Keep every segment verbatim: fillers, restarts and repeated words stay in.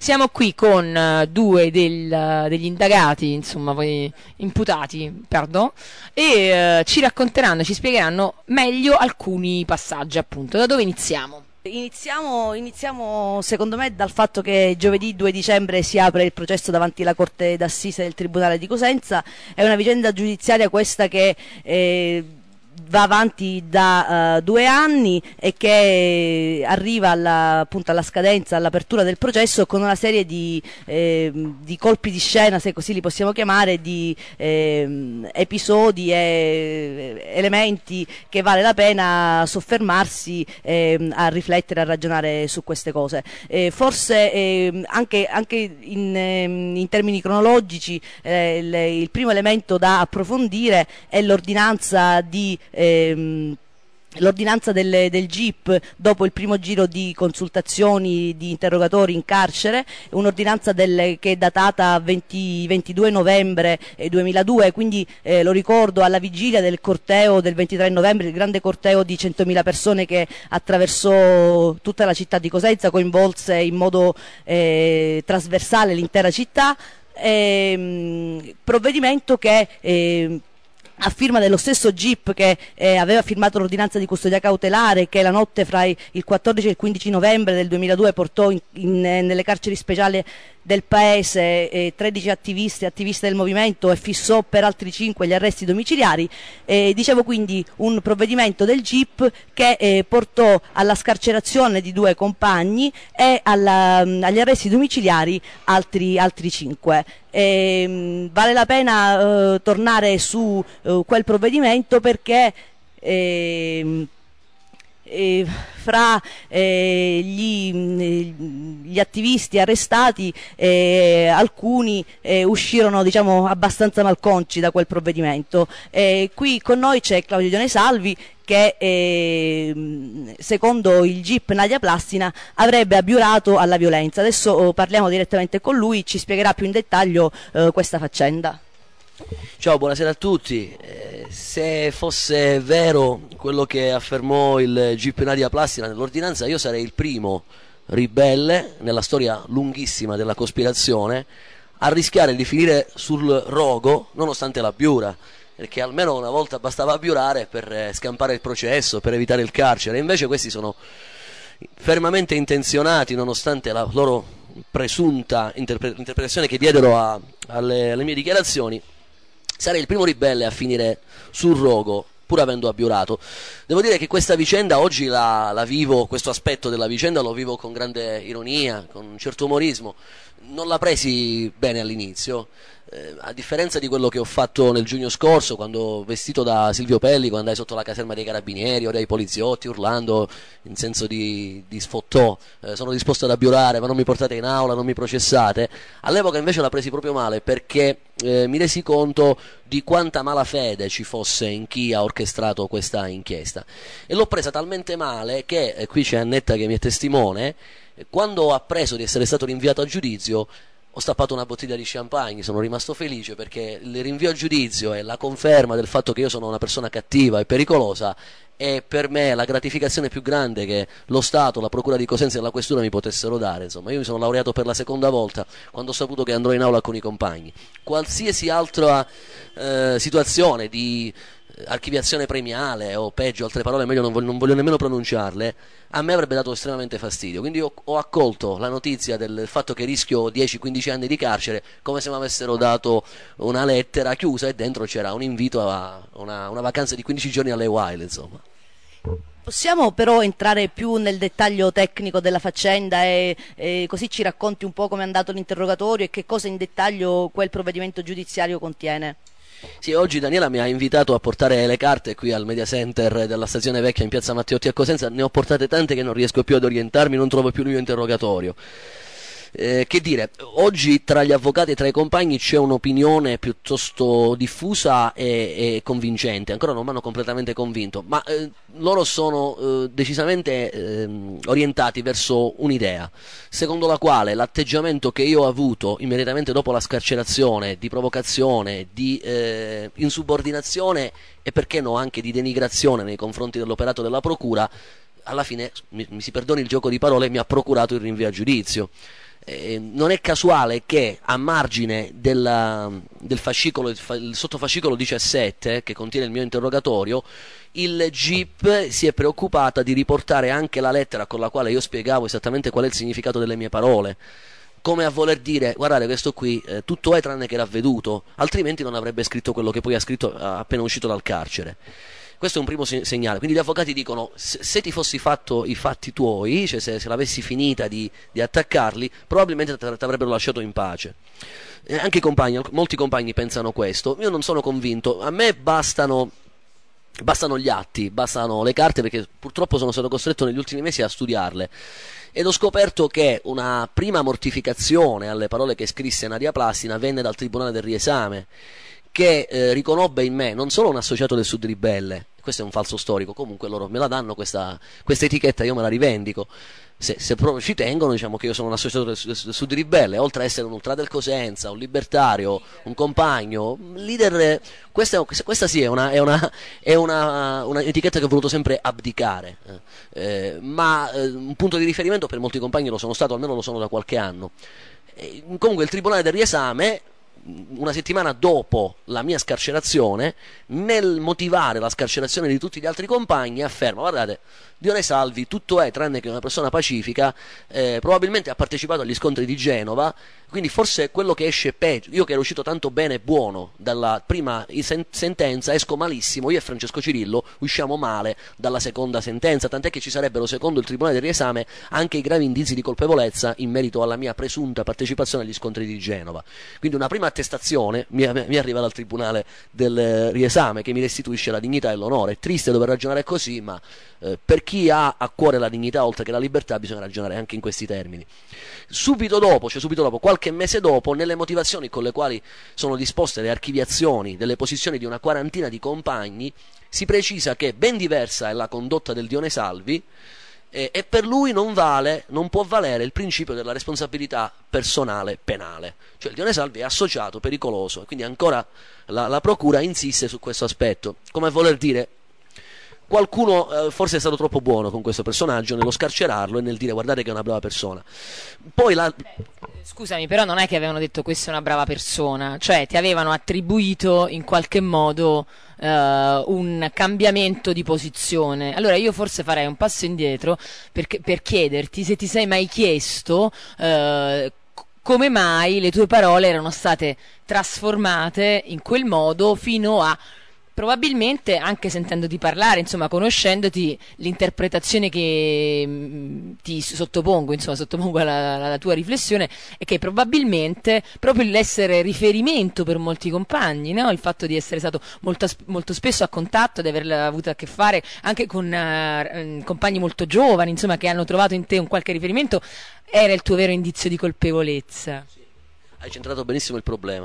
Siamo qui con uh, due del, uh, degli indagati, insomma, poi imputati, pardon, e uh, ci racconteranno, ci spiegheranno meglio alcuni passaggi, appunto. Da dove iniziamo? Iniziamo, iniziamo secondo me dal fatto che giovedì due dicembre si apre il processo davanti alla Corte d'Assise del Tribunale di Cosenza. È una vicenda giudiziaria questa che eh, va avanti da uh, due anni e che arriva alla, appunto alla scadenza, all'apertura del processo con una serie di, eh, di colpi di scena, se così li possiamo chiamare, di eh, episodi e elementi che vale la pena soffermarsi eh, a riflettere, a ragionare su queste cose. Eh, forse eh, anche, anche in, eh, in termini cronologici eh, il, il primo elemento da approfondire è l'ordinanza di Ehm, l'ordinanza del, del G I P dopo il primo giro di consultazioni, di interrogatori in carcere, un'ordinanza del, che è datata venti, ventidue novembre duemiladue, quindi eh, lo ricordo alla vigilia del corteo del ventitré novembre, il grande corteo di centomila persone che attraversò tutta la città di Cosenza, coinvolse in modo eh, trasversale l'intera città, ehm, provvedimento che eh, a firma dello stesso G I P che eh, aveva firmato l'ordinanza di custodia cautelare, che la notte fra il quattordici e il quindici novembre del duemiladue portò in, in, nelle carceri speciali del paese eh, tredici attivisti, attivisti del movimento, e fissò per altri cinque gli arresti domiciliari. Eh, dicevo quindi un provvedimento del G I P che eh, portò alla scarcerazione di due compagni e alla, agli arresti domiciliari altri, altri cinque. Eh, vale la pena eh, tornare su eh, quel provvedimento perché eh, eh, fra eh, gli, gli attivisti arrestati eh, alcuni eh, uscirono, diciamo, abbastanza malconci da quel provvedimento. Eh, qui con noi c'è Claudio Dione Salvi che eh, secondo il G I P Nadia Plastina avrebbe abiurato alla violenza. Adesso oh, parliamo direttamente con lui, ci spiegherà più in dettaglio eh, questa faccenda. Ciao, buonasera a tutti. Eh, se fosse vero quello che affermò il G I P Nadia Plastina nell'ordinanza, io sarei il primo ribelle nella storia lunghissima della cospirazione a rischiare di finire sul rogo nonostante l'abbiura, perché almeno una volta bastava abbiurare per scampare il processo, per evitare il carcere. Invece questi sono fermamente intenzionati, nonostante la loro presunta interpre- interpretazione che diedero a, alle, alle mie dichiarazioni. Sarei il primo ribelle a finire sul rogo pur avendo abiurato. Devo dire che questa vicenda oggi la, la vivo, questo aspetto della vicenda lo vivo con grande ironia, con un certo umorismo. Non la presi bene all'inizio, eh, a differenza di quello che ho fatto nel giugno scorso, quando vestito da Silvio Pellico andai sotto la caserma dei carabinieri o dei poliziotti urlando in senso di, di sfottò, eh, sono disposto ad abiurare, ma non mi portate in aula, non mi processate. All'epoca invece la presi proprio male, perché eh, mi resi conto di quanta malafede ci fosse in chi ha orchestrato questa inchiesta, e l'ho presa talmente male che, eh, qui c'è Annetta che mi è testimone, quando ho appreso di essere stato rinviato a giudizio ho stappato una bottiglia di champagne. Sono rimasto felice perché il rinvio a giudizio e la conferma del fatto che io sono una persona cattiva e pericolosa è per me la gratificazione più grande che lo Stato, la Procura di Cosenza e la Questura mi potessero dare. Insomma, io mi sono laureato per la seconda volta quando ho saputo che andrò in aula con i compagni. Qualsiasi altra eh, situazione di archiviazione premiale o peggio, altre parole meglio non voglio, non voglio nemmeno pronunciarle, a me avrebbe dato estremamente fastidio. Quindi ho, ho accolto la notizia del fatto che rischio dieci quindici anni di carcere come se mi avessero dato una lettera chiusa e dentro c'era un invito a una, una vacanza di quindici giorni alle Wild, insomma. Possiamo però entrare più nel dettaglio tecnico della faccenda e, e così ci racconti un po' come è andato l'interrogatorio e che cosa in dettaglio quel provvedimento giudiziario contiene? Sì, oggi Daniela mi ha invitato a portare le carte qui al Media Center della stazione vecchia in piazza Matteotti a Cosenza. Ne ho portate tante che non riesco più ad orientarmi, non trovo più il mio interrogatorio. Eh, che dire, oggi tra gli avvocati e tra i compagni c'è un'opinione piuttosto diffusa e, e convincente. Ancora non mi hanno completamente convinto, ma eh, loro sono eh, decisamente eh, orientati verso un'idea secondo la quale l'atteggiamento che io ho avuto immediatamente dopo la scarcerazione, di provocazione, di eh, insubordinazione e perché no anche di denigrazione nei confronti dell'operato della procura, alla fine, mi, mi si perdoni il gioco di parole, mi ha procurato il rinvio a giudizio. Eh, non è casuale che a margine della, del fascicolo, il sottofascicolo diciassette che contiene il mio interrogatorio, il G I P si è preoccupata di riportare anche la lettera con la quale io spiegavo esattamente qual è il significato delle mie parole, come a voler dire: guardate, questo qui eh, tutto è tranne che ravveduto, altrimenti non avrebbe scritto quello che poi ha scritto appena uscito dal carcere. Questo è un primo segnale. Quindi gli avvocati dicono: se, se ti fossi fatto i fatti tuoi, cioè se, se l'avessi finita di, di attaccarli, probabilmente ti avrebbero lasciato in pace. Eh, anche i compagni, molti compagni pensano questo. Io non sono convinto. A me bastano bastano gli atti, bastano le carte, perché purtroppo sono stato costretto negli ultimi mesi a studiarle ed ho scoperto che una prima mortificazione alle parole che scrisse Nadia Plastina venne dal Tribunale del Riesame, che eh, riconobbe in me non solo un associato del Sud Ribelle. Questo è un falso storico, comunque loro me la danno questa, questa etichetta, io me la rivendico. Se, se proprio ci tengono, diciamo che io sono un associato del, del, del Sud Ribelle, oltre ad essere un ultra del Cosenza, un libertario, un compagno, leader. Questa, è, questa sì è una, è una, è una, una etichetta che ho voluto sempre abdicare, eh, ma eh, un punto di riferimento per molti compagni lo sono stato, almeno lo sono da qualche anno. E, comunque il Tribunale del Riesame, una settimana dopo la mia scarcerazione, nel motivare la scarcerazione di tutti gli altri compagni, afferma: guardate, Dione Salvi tutto è tranne che una persona pacifica, eh, probabilmente ha partecipato agli scontri di Genova, quindi forse è quello che esce peggio. Io che ero uscito tanto bene e buono dalla prima sen- sentenza esco malissimo, io e Francesco Cirillo usciamo male dalla seconda sentenza, tant'è che ci sarebbero, secondo il Tribunale del Riesame, anche i gravi indizi di colpevolezza in merito alla mia presunta partecipazione agli scontri di Genova. Quindi una prima attestazione mi, mi arriva dal Tribunale del Riesame, che mi restituisce la dignità e l'onore. È triste dover ragionare così, ma eh, per chi ha a cuore la dignità oltre che la libertà bisogna ragionare anche in questi termini. Subito dopo, cioè subito dopo, qualche mese dopo, nelle motivazioni con le quali sono disposte le archiviazioni delle posizioni di una quarantina di compagni, si precisa che ben diversa è la condotta del Dione Salvi, eh, e per lui non vale, non può valere il principio della responsabilità personale penale. Cioè il Dione Salvi è associato pericoloso, e quindi ancora la, la procura insiste su questo aspetto, come a voler dire: qualcuno eh, forse è stato troppo buono con questo personaggio nello scarcerarlo e nel dire: guardate che è una brava persona. Poi la... Scusami, però non è che avevano detto questa è una brava persona, cioè ti avevano attribuito in qualche modo uh, un cambiamento di posizione. Allora io forse farei un passo indietro per, per chiederti se ti sei mai chiesto uh, come mai le tue parole erano state trasformate in quel modo fino a... Probabilmente, anche sentendoti parlare, insomma, conoscendoti, l'interpretazione che mh, ti sottopongo, insomma, sottopongo alla, alla tua riflessione, è che probabilmente proprio l'essere riferimento per molti compagni, no? Il fatto di essere stato molto, molto spesso a contatto, di aver avuto a che fare anche con uh, compagni molto giovani, insomma, che hanno trovato in te un qualche riferimento, era il tuo vero indizio di colpevolezza. Sì, hai centrato benissimo il problema.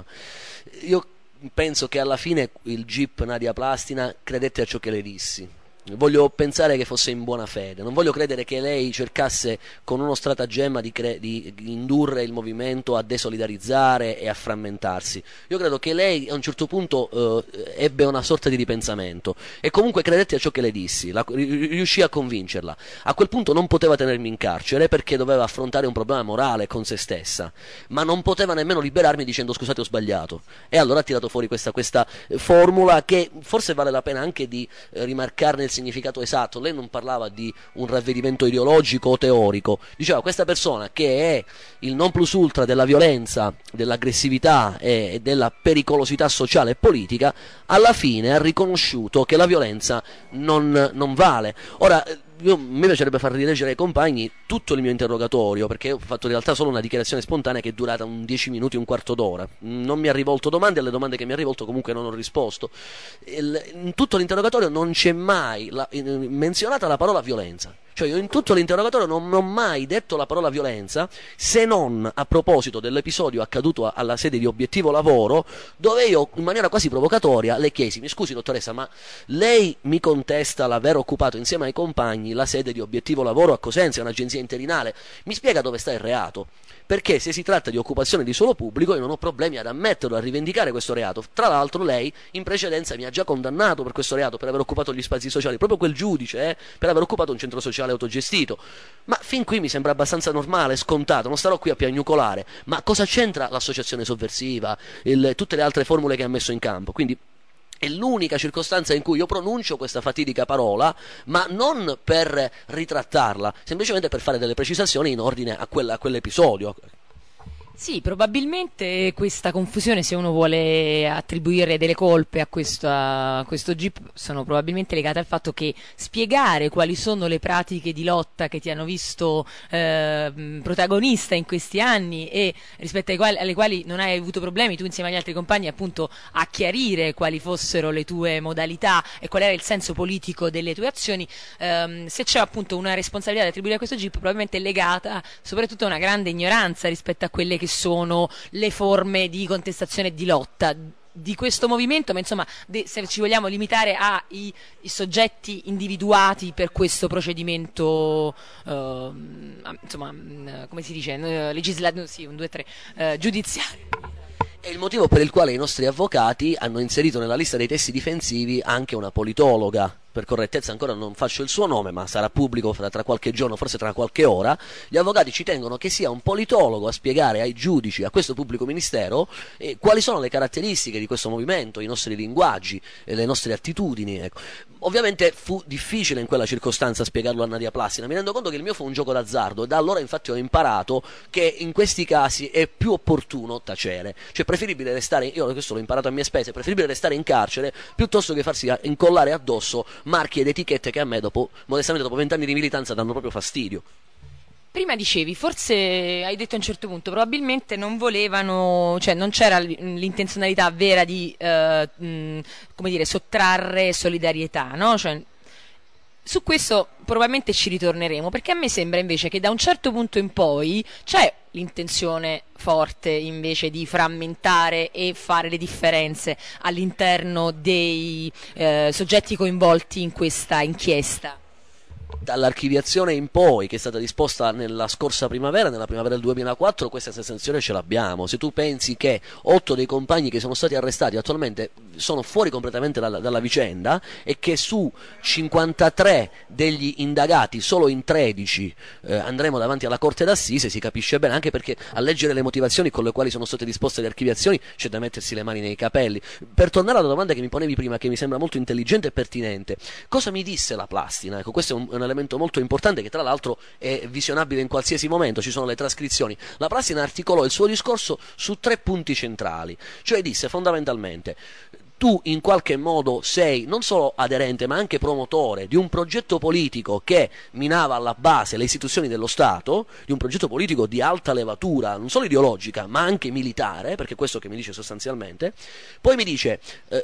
Io penso che alla fine il G I P Nadia Plastina credette a ciò che le dissi. Voglio pensare che fosse in buona fede, non voglio credere che lei cercasse con uno stratagemma di, cre- di indurre il movimento a desolidarizzare e a frammentarsi. Io credo che lei a un certo punto eh, ebbe una sorta di ripensamento e comunque credette a ciò che le dissi, la, riuscì a convincerla. A quel punto non poteva tenermi in carcere perché doveva affrontare un problema morale con se stessa, ma non poteva nemmeno liberarmi dicendo: scusate, ho sbagliato. E allora ha tirato fuori questa, questa formula che forse vale la pena anche di eh, rimarcarne il significato esatto. Lei non parlava di un ravvedimento ideologico o teorico, diceva: questa persona che è il non plus ultra della violenza, dell'aggressività e della pericolosità sociale e politica, alla fine ha riconosciuto che la violenza non, non vale. Ora, io, a me piacerebbe far rileggere ai compagni tutto il mio interrogatorio, perché ho fatto in realtà solo una dichiarazione spontanea che è durata un dieci minuti, un quarto d'ora. Non mi ha rivolto domande, alle domande che mi ha rivolto comunque non ho risposto. Il, in tutto l'interrogatorio non c'è mai la, in, menzionata la parola violenza. Cioè io in tutto l'interrogatorio non ho mai detto la parola violenza, se non a proposito dell'episodio accaduto alla sede di Obiettivo Lavoro, dove io in maniera quasi provocatoria le chiesi: mi scusi dottoressa, ma lei mi contesta l'aver occupato insieme ai compagni la sede di Obiettivo Lavoro a Cosenza, un'agenzia interinale, mi spiega dove sta il reato? perché se si tratta di occupazione di suolo pubblico io non ho problemi ad ammetterlo, a rivendicare questo reato. Tra l'altro lei in precedenza mi ha già condannato per questo reato, per aver occupato gli spazi sociali, proprio quel giudice, eh, per aver occupato un centro sociale autogestito. Ma fin qui mi sembra abbastanza normale, scontato, non starò qui a piagnucolare. Ma cosa c'entra l'associazione sovversiva, il, tutte le altre formule che ha messo in campo? Quindi è l'unica circostanza in cui io pronuncio questa fatidica parola, ma non per ritrattarla, semplicemente per fare delle precisazioni in ordine a, quella, a quell'episodio. Sì, probabilmente questa confusione, se uno vuole attribuire delle colpe a questo, a questo G I P, sono probabilmente legate al fatto che spiegare quali sono le pratiche di lotta che ti hanno visto eh, protagonista in questi anni e rispetto ai quali, alle quali non hai avuto problemi tu insieme agli altri compagni appunto a chiarire quali fossero le tue modalità e qual era il senso politico delle tue azioni, ehm, se c'è appunto una responsabilità da attribuire a questo G I P probabilmente è legata soprattutto a una grande ignoranza rispetto a quelle che sono le forme di contestazione e di lotta di questo movimento, ma insomma de, se ci vogliamo limitare ai i soggetti individuati per questo procedimento eh, insomma come si dice eh, legislativo, sì, un, due, tre, eh, giudiziario. È il motivo per il quale i nostri avvocati hanno inserito nella lista dei testi difensivi anche una politologa. Per correttezza ancora non faccio il suo nome, ma sarà pubblico fra, tra qualche giorno, forse tra qualche ora. Gli avvocati ci tengono che sia un politologo a spiegare ai giudici, a questo pubblico ministero, eh, quali sono le caratteristiche di questo movimento, i nostri linguaggi, eh, le nostre attitudini. Ecco. Ovviamente fu difficile in quella circostanza spiegarlo a Nadia Plastina, mi rendo conto che il mio fu un gioco d'azzardo e da allora infatti ho imparato che in questi casi è più opportuno tacere, cioè preferibile restare, io questo l'ho imparato a mie spese, è preferibile restare in carcere piuttosto che farsi incollare addosso marchi ed etichette che a me dopo, modestamente dopo vent'anni di militanza danno proprio fastidio. Prima dicevi, forse hai detto a un certo punto, probabilmente non volevano, cioè non c'era l'intenzionalità vera di, eh, mh, come dire, sottrarre solidarietà, no? Cioè, su questo probabilmente ci ritorneremo, perché a me sembra invece che da un certo punto in poi c'è l'intenzione forte invece di frammentare e fare le differenze all'interno dei eh, soggetti coinvolti in questa inchiesta. Dall'archiviazione in poi, che è stata disposta nella scorsa primavera, nella primavera del duemilaquattro, questa sensazione ce l'abbiamo. Se tu pensi che otto dei compagni che sono stati arrestati attualmente sono fuori completamente dalla, dalla vicenda e che su cinquantatré degli indagati solo in tredici eh, andremo davanti alla corte d'assise, si capisce bene, anche perché a leggere le motivazioni con le quali sono state disposte le archiviazioni c'è da mettersi le mani nei capelli. Per tornare alla domanda che mi ponevi prima, che mi sembra molto intelligente e pertinente, cosa mi disse la Plastina? Ecco, questo è un, un elemento molto importante che tra l'altro è visionabile in qualsiasi momento, ci sono le trascrizioni. La Plastina articolò il suo discorso su tre punti centrali, cioè disse fondamentalmente: tu in qualche modo sei non solo aderente ma anche promotore di un progetto politico che minava alla base le istituzioni dello Stato, di un progetto politico di alta levatura, non solo ideologica ma anche militare, perché è questo che mi dice sostanzialmente. Poi mi dice eh,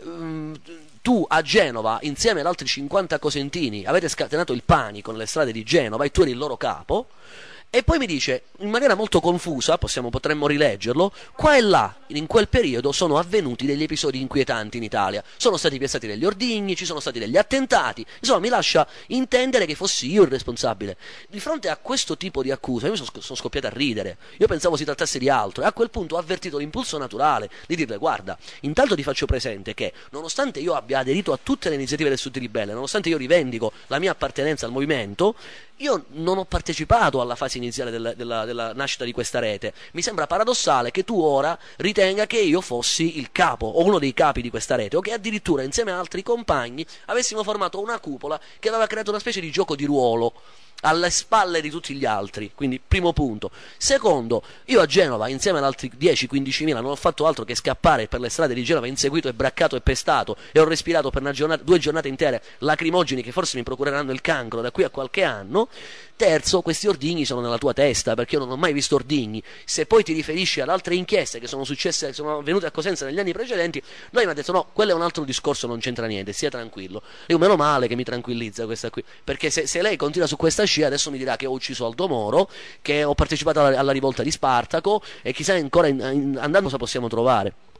tu a Genova insieme ad altri cinquanta cosentini avete scatenato il panico nelle strade di Genova e tu eri il loro capo. E poi mi dice, in maniera molto confusa, possiamo, potremmo rileggerlo, qua e là, in quel periodo sono avvenuti degli episodi inquietanti in Italia. Sono stati piazzati degli ordigni, ci sono stati degli attentati, insomma mi lascia intendere che fossi io il responsabile. Di fronte a questo tipo di accusa, io sono, sono scoppiato a ridere, io pensavo si trattasse di altro, e a quel punto ho avvertito l'impulso naturale di dirle: guarda, intanto ti faccio presente che, nonostante io abbia aderito a tutte le iniziative del Sud Ribelle, nonostante io rivendico la mia appartenenza al movimento, io non ho partecipato alla fase iniziale della, della, della nascita di questa rete. Mi sembra paradossale che tu ora ritenga che io fossi il capo o uno dei capi di questa rete, o che addirittura insieme a altri compagni avessimo formato una cupola che aveva creato una specie di gioco di ruolo alle spalle di tutti gli altri. Quindi primo punto. Secondo, io a Genova insieme ad altri dieci quindici mila non ho fatto altro che scappare per le strade di Genova inseguito e braccato e pestato, e ho respirato per una giornata, due giornate intere lacrimogeni che forse mi procureranno il cancro da qui a qualche anno. Terzo, questi ordigni sono nella tua testa, perché io non ho mai visto ordigni. Se poi ti riferisci ad altre inchieste che sono successe, che sono avvenute a Cosenza negli anni precedenti, noi mi ha detto no, quello è un altro discorso, non c'entra niente, stia tranquillo. Io meno male che mi tranquillizza questa qui, perché se, se lei continua su questa scia adesso mi dirà che ho ucciso Aldo Moro, che ho partecipato alla, alla rivolta di Spartaco, e chissà ancora in, in, andando cosa possiamo trovare.